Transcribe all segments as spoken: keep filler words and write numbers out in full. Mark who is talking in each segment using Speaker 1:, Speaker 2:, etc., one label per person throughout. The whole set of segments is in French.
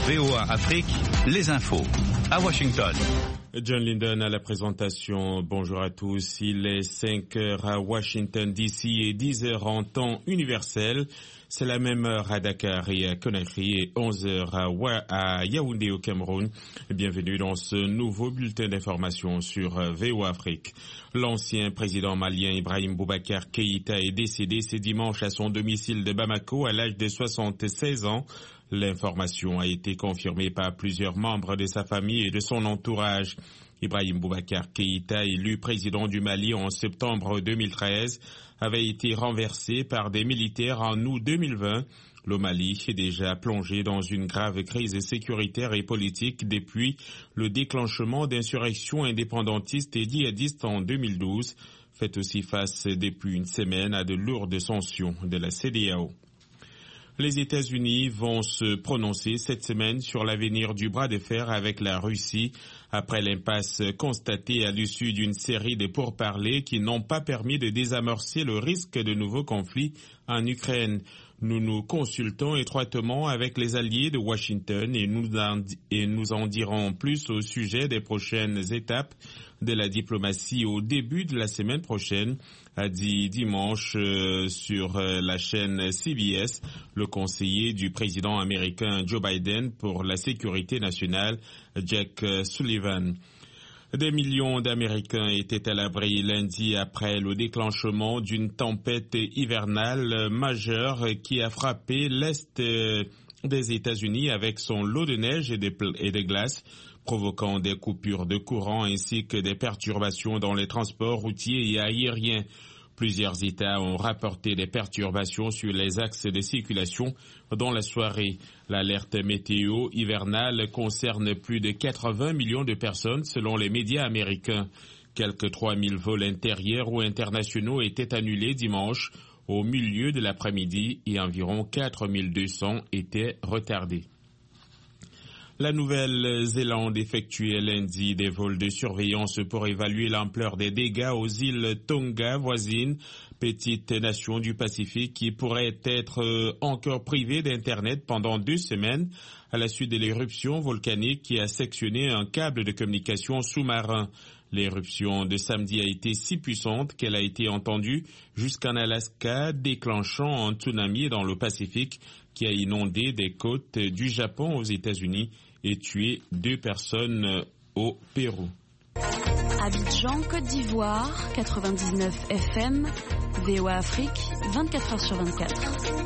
Speaker 1: V O A Afrique, les infos. À Washington.
Speaker 2: John Linden à la présentation. Bonjour à tous. Il est cinq heures à Washington D C et dix heures en temps universel. C'est la même heure à Dakar et à Conakry et onze heures à, à Yaoundé au Cameroun. Bienvenue dans ce nouveau bulletin d'information sur V O A Afrique. L'ancien président malien Ibrahim Boubacar Keïta est décédé ce dimanche à son domicile de Bamako à l'âge de soixante-seize ans. L'information a été confirmée par plusieurs membres de sa famille et de son entourage. Ibrahim Boubacar Keïta, élu président du Mali en septembre deux mille treize, avait été renversé par des militaires en août deux mille vingt. Le Mali est déjà plongé dans une grave crise sécuritaire et politique depuis le déclenchement d'insurrections indépendantistes et djihadistes en deux mille douze, fait aussi face depuis une semaine à de lourdes sanctions de la C E D E A O. Les États-Unis vont se prononcer cette semaine sur l'avenir du bras de fer avec la Russie après l'impasse constatée à l'issue d'une série de pourparlers qui n'ont pas permis de désamorcer le risque de nouveaux conflits en Ukraine. Nous nous consultons étroitement avec les alliés de Washington et nous en, et nous en dirons plus au sujet des prochaines étapes de la diplomatie au début de la semaine prochaine, a dit dimanche euh, sur euh, la chaîne C B S le conseiller du président américain Joe Biden pour la sécurité nationale, Jack Sullivan. Des millions d'Américains étaient à l'abri lundi après le déclenchement d'une tempête hivernale majeure qui a frappé l'est des États-Unis avec son lot de neige et de, et de glace, provoquant des coupures de courant ainsi que des perturbations dans les transports routiers et aériens. Plusieurs États ont rapporté des perturbations sur les axes de circulation dans la soirée. L'alerte météo hivernale concerne plus de quatre-vingts millions de personnes selon les médias américains. Quelques trois mille vols intérieurs ou internationaux étaient annulés dimanche au milieu de l'après-midi et environ quatre mille deux cents étaient retardés. La Nouvelle-Zélande effectuait lundi des vols de surveillance pour évaluer l'ampleur des dégâts aux îles Tonga voisines, petite nation du Pacifique qui pourrait être encore privée d'Internet pendant deux semaines à la suite de l'éruption volcanique qui a sectionné un câble de communication sous-marin. L'éruption de samedi a été si puissante qu'elle a été entendue jusqu'en Alaska, déclenchant un tsunami dans le Pacifique qui a inondé des côtes du Japon aux États-Unis et tué deux personnes au Pérou.
Speaker 3: Abidjan, Côte d'Ivoire, quatre-vingt-dix-neuf F M, V O A Afrique, vingt-quatre heures sur vingt-quatre.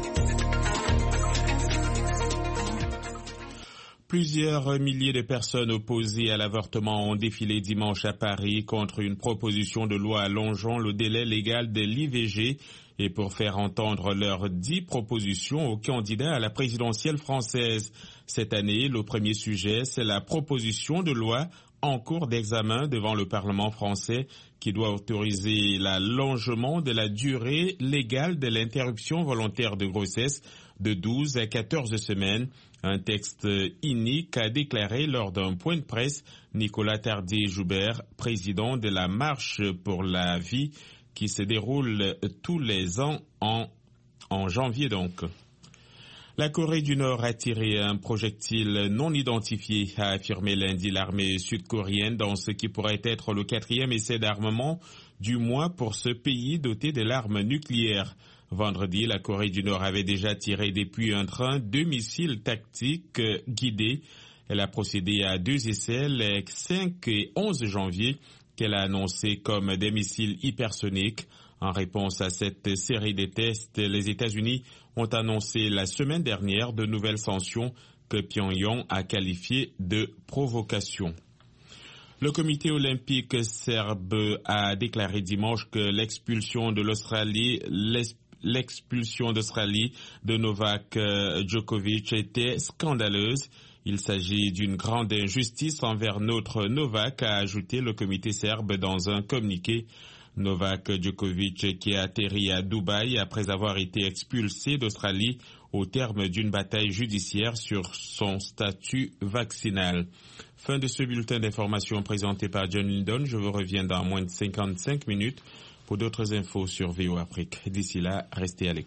Speaker 2: Plusieurs milliers de personnes opposées à l'avortement ont défilé dimanche à Paris contre une proposition de loi allongeant le délai légal de l'I V G et pour faire entendre leurs dix propositions aux candidats à la présidentielle française. Cette année, le premier sujet, c'est la proposition de loi en cours d'examen devant le Parlement français qui doit autoriser l'allongement de la durée légale de l'interruption volontaire de grossesse de douze à quatorze semaines. Un texte inique a déclaré lors d'un point de presse Nicolas Tardier-Joubert, président de la Marche pour la vie qui se déroule tous les ans en, en janvier donc. La Corée du Nord a tiré un projectile non identifié, a affirmé lundi l'armée sud-coréenne dans ce qui pourrait être le quatrième essai d'armement du mois pour ce pays doté de l'arme nucléaire. Vendredi, la Corée du Nord avait déjà tiré depuis un train deux missiles tactiques guidés. Elle a procédé à deux essais les cinq et onze janvier qu'elle a annoncés comme des missiles hypersoniques. En réponse à cette série de tests, les États-Unis ont annoncé la semaine dernière de nouvelles sanctions que Pyongyang a qualifiées de provocation. Le comité olympique serbe a déclaré dimanche que l'expulsion de l'Australie, l'expulsion d'Australie de Novak Djokovic était scandaleuse. Il s'agit d'une grande injustice envers notre Novak, a ajouté le comité serbe dans un communiqué. Novak Djokovic qui a atterri à Dubaï après avoir été expulsé d'Australie au terme d'une bataille judiciaire sur son statut vaccinal. Fin de ce bulletin d'information présenté par John Linden. Je vous reviens dans moins de cinquante-cinq minutes pour d'autres infos sur V O A Afrique. D'ici là, restez à l'écoute.